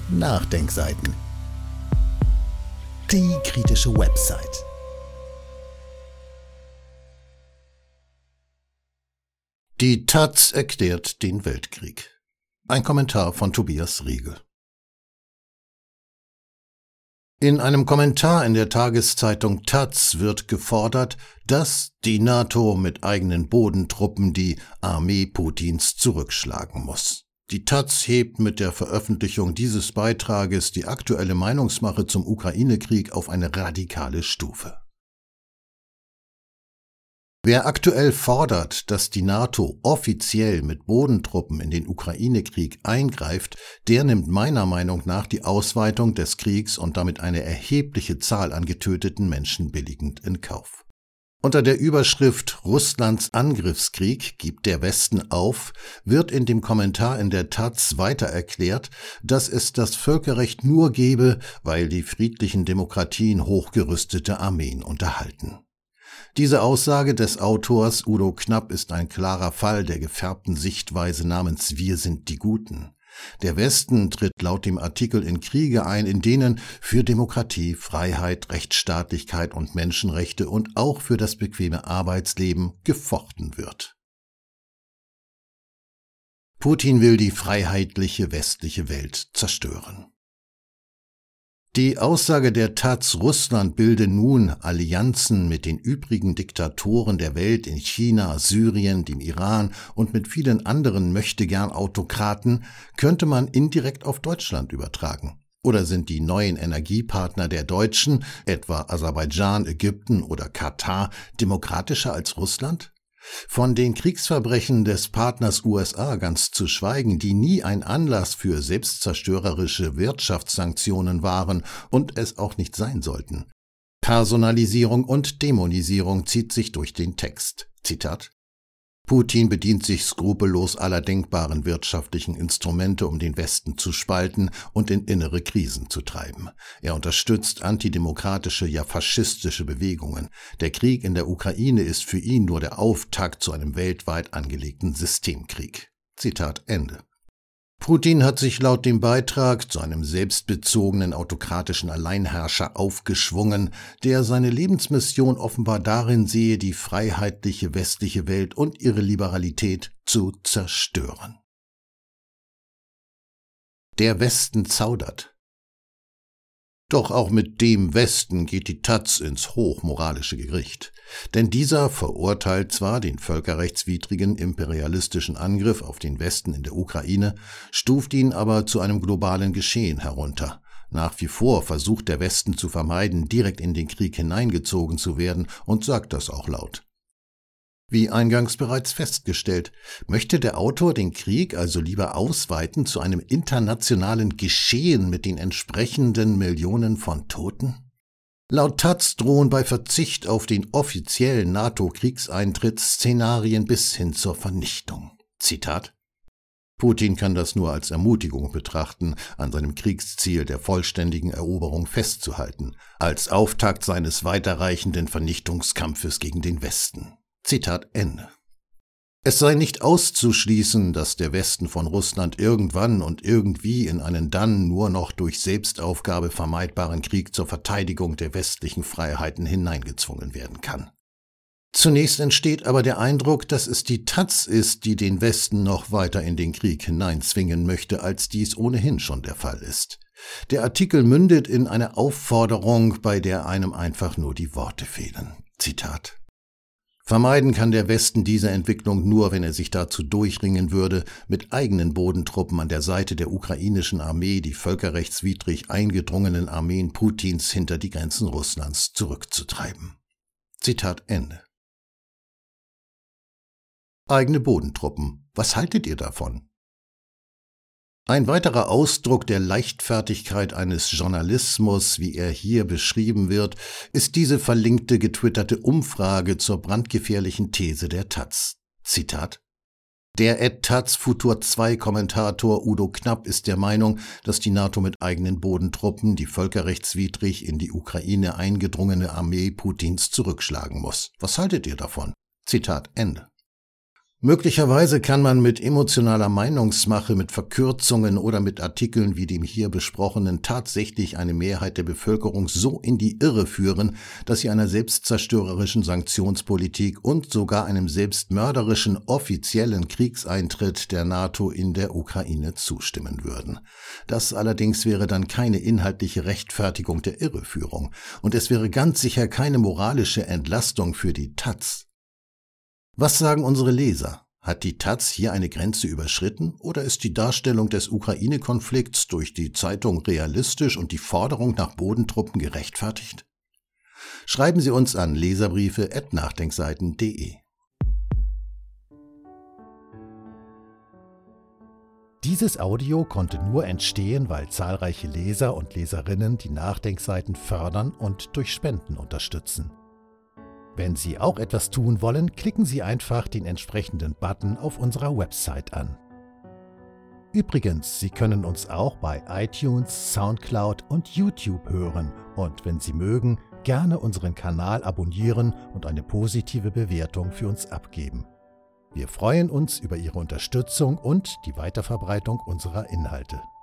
Nachdenkseiten. Die kritische Website. Die taz erklärt den Weltkrieg. Ein Kommentar von Tobias Riegel. In einem Kommentar in der Tageszeitung taz wird gefordert, dass die NATO mit eigenen Bodentruppen die Armee Putins zurückschlagen muss. Die taz hebt mit der Veröffentlichung dieses Beitrages die aktuelle Meinungsmache zum Ukraine-Krieg auf eine radikale Stufe. Wer aktuell fordert, dass die NATO offiziell mit Bodentruppen in den Ukraine-Krieg eingreift, der nimmt meiner Meinung nach die Ausweitung des Kriegs und damit eine erhebliche Zahl an getöteten Menschen billigend in Kauf. Unter der Überschrift »Russlands Angriffskrieg gibt der Westen auf« wird in dem Kommentar in der taz weiter erklärt, dass es das Völkerrecht nur gebe, weil die friedlichen Demokratien hochgerüstete Armeen unterhalten. Diese Aussage des Autors Udo Knapp ist ein klarer Fall der gefärbten Sichtweise namens »Wir sind die Guten«. Der Westen tritt laut dem Artikel in Kriege ein, in denen für Demokratie, Freiheit, Rechtsstaatlichkeit und Menschenrechte und auch für das bequeme Arbeitsleben gefochten wird. Putin will die freiheitliche westliche Welt zerstören. Die Aussage der taz, Russland bilde nun Allianzen mit den übrigen Diktatoren der Welt in China, Syrien, dem Iran und mit vielen anderen Möchtegern-Autokraten, könnte man indirekt auf Deutschland übertragen. Oder sind die neuen Energiepartner der Deutschen, etwa Aserbaidschan, Ägypten oder Katar, demokratischer als Russland? Von den Kriegsverbrechen des Partners USA ganz zu schweigen, die nie ein Anlass für selbstzerstörerische Wirtschaftssanktionen waren und es auch nicht sein sollten. Personalisierung und Dämonisierung zieht sich durch den Text. Zitat: Putin bedient sich skrupellos aller denkbaren wirtschaftlichen Instrumente, um den Westen zu spalten und in innere Krisen zu treiben. Er unterstützt antidemokratische, ja faschistische Bewegungen. Der Krieg in der Ukraine ist für ihn nur der Auftakt zu einem weltweit angelegten Systemkrieg. Zitat Ende. Putin hat sich laut dem Beitrag zu einem selbstbezogenen autokratischen Alleinherrscher aufgeschwungen, der seine Lebensmission offenbar darin sehe, die freiheitliche westliche Welt und ihre Liberalität zu zerstören. Der Westen zaudert. Doch auch mit dem Westen geht die taz ins hochmoralische Gericht. Denn dieser verurteilt zwar den völkerrechtswidrigen imperialistischen Angriff auf den Westen in der Ukraine, stuft ihn aber zu einem globalen Geschehen herunter. Nach wie vor versucht der Westen zu vermeiden, direkt in den Krieg hineingezogen zu werden und sagt das auch laut. Wie eingangs bereits festgestellt, möchte der Autor den Krieg also lieber ausweiten zu einem internationalen Geschehen mit den entsprechenden Millionen von Toten? Laut taz drohen bei Verzicht auf den offiziellen NATO-Kriegseintritt Szenarien bis hin zur Vernichtung. Zitat: Putin kann das nur als Ermutigung betrachten, an seinem Kriegsziel der vollständigen Eroberung festzuhalten, als Auftakt seines weiterreichenden Vernichtungskampfes gegen den Westen. Zitat Ende. Es sei nicht auszuschließen, dass der Westen von Russland irgendwann und irgendwie in einen dann nur noch durch Selbstaufgabe vermeidbaren Krieg zur Verteidigung der westlichen Freiheiten hineingezwungen werden kann. Zunächst entsteht aber der Eindruck, dass es die taz ist, die den Westen noch weiter in den Krieg hineinzwingen möchte, als dies ohnehin schon der Fall ist. Der Artikel mündet in eine Aufforderung, bei der einem einfach nur die Worte fehlen. Zitat: Vermeiden kann der Westen diese Entwicklung nur, wenn er sich dazu durchringen würde, mit eigenen Bodentruppen an der Seite der ukrainischen Armee die völkerrechtswidrig eingedrungenen Armeen Putins hinter die Grenzen Russlands zurückzutreiben. Zitat Ende. Eigene Bodentruppen. Was haltet ihr davon? Ein weiterer Ausdruck der Leichtfertigkeit eines Journalismus, wie er hier beschrieben wird, ist diese verlinkte getwitterte Umfrage zur brandgefährlichen These der taz. Zitat: Der @taz-Futur2-Kommentator Udo Knapp ist der Meinung, dass die NATO mit eigenen Bodentruppen die völkerrechtswidrig in die Ukraine eingedrungene Armee Putins zurückschlagen muss. Was haltet ihr davon? Zitat Ende. Möglicherweise kann man mit emotionaler Meinungsmache, mit Verkürzungen oder mit Artikeln wie dem hier besprochenen tatsächlich eine Mehrheit der Bevölkerung so in die Irre führen, dass sie einer selbstzerstörerischen Sanktionspolitik und sogar einem selbstmörderischen offiziellen Kriegseintritt der NATO in der Ukraine zustimmen würden. Das allerdings wäre dann keine inhaltliche Rechtfertigung der Irreführung und es wäre ganz sicher keine moralische Entlastung für die Taz. Was sagen unsere Leser? Hat die Taz hier eine Grenze überschritten oder ist die Darstellung des Ukraine-Konflikts durch die Zeitung realistisch und die Forderung nach Bodentruppen gerechtfertigt? Schreiben Sie uns an leserbriefe@nachdenkseiten.de. Dieses Audio konnte nur entstehen, weil zahlreiche Leser und Leserinnen die Nachdenkseiten fördern und durch Spenden unterstützen. Wenn Sie auch etwas tun wollen, klicken Sie einfach den entsprechenden Button auf unserer Website an. Übrigens, Sie können uns auch bei iTunes, Soundcloud und YouTube hören und wenn Sie mögen, gerne unseren Kanal abonnieren und eine positive Bewertung für uns abgeben. Wir freuen uns über Ihre Unterstützung und die Weiterverbreitung unserer Inhalte.